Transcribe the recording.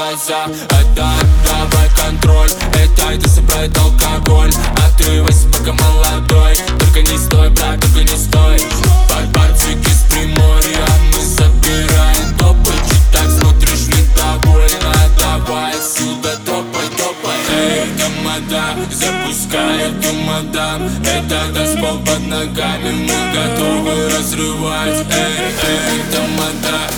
глаза. Это давай контроль, это иди собрать алкоголь. Отрывайся, пока молодой, только не стой, брат, только не стой. Барбарчик из Приморья, мы забираем топы. Чуть так смотришь недовольно, давай отсюда топай, топай. Эй, тамада, запускай чемодан. Это танцпол под ногами, мы готовы разрывать. Эй, тамада,